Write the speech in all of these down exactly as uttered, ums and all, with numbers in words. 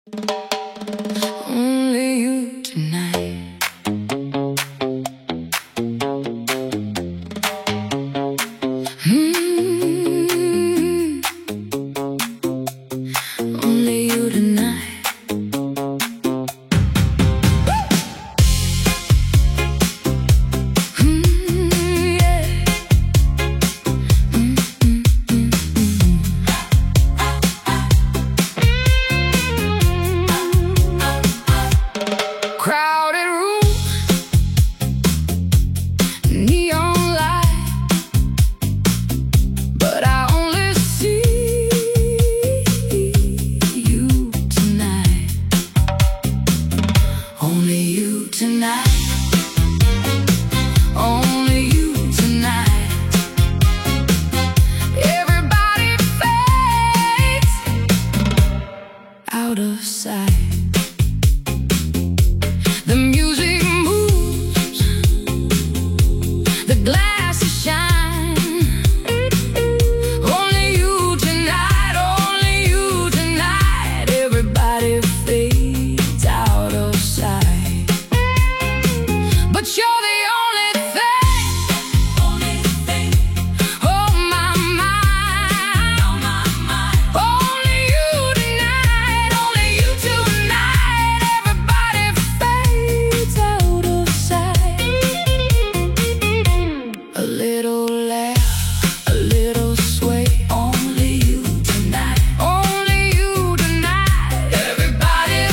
Only you tonight. Mm-hmm. Only you tonight. Mm-hmm, yeah. Mm-hmm. Crowded room, neon light, but I only see you tonight. Only you tonight. Only you tonight. Everybody fades out of sight. The music moves, the glasses shine. Only you tonight, only you tonight. Everybody fades out of sight, but you're the only thing, only thing on my mind, on my mind. Only you tonight, only you tonight. Everybody fades out of sight. A little laugh, a little sway. Only you tonight, only you tonight. Everybody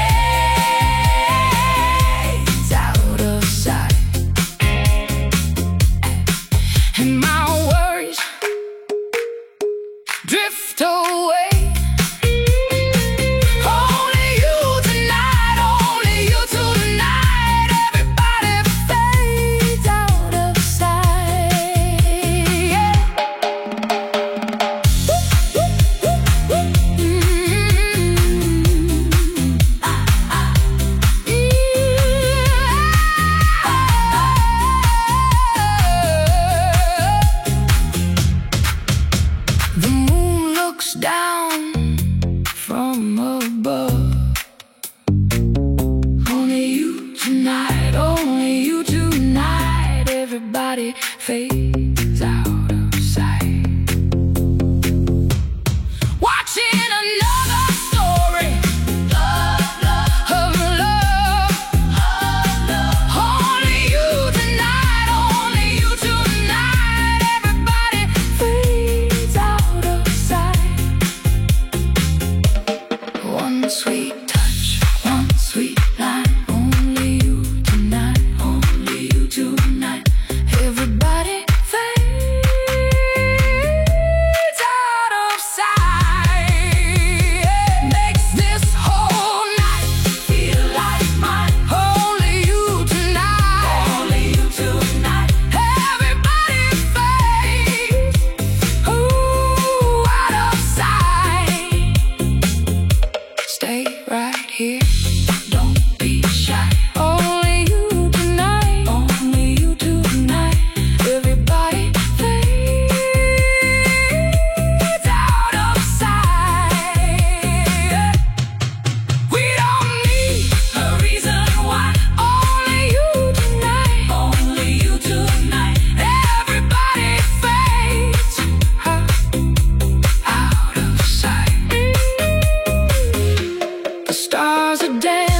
fades out of sight. And my worries drift away. Only you tonight, only you tonight. Everybody fades out of sight. Yeah. The moon looks down from above. Only you tonight, only you tonight. Everybody fades out of sight. Watching another story of love. Only you tonight, only you tonight. Everybody fades out of sight. One sweet touch, one sweet line. Only you tonight, only you tonight. Everybody fades out of sight. Makes this whole night feel like mine. Only you tonight, only you tonight. Everybody fades ooh, out of sight. Stay right here, don't be shy. Only you tonight, only you tonight. Everybody fades out of sight. We don't need a reason why. Only you tonight, only you tonight. Everybody fades out of sight. The stars are dancing.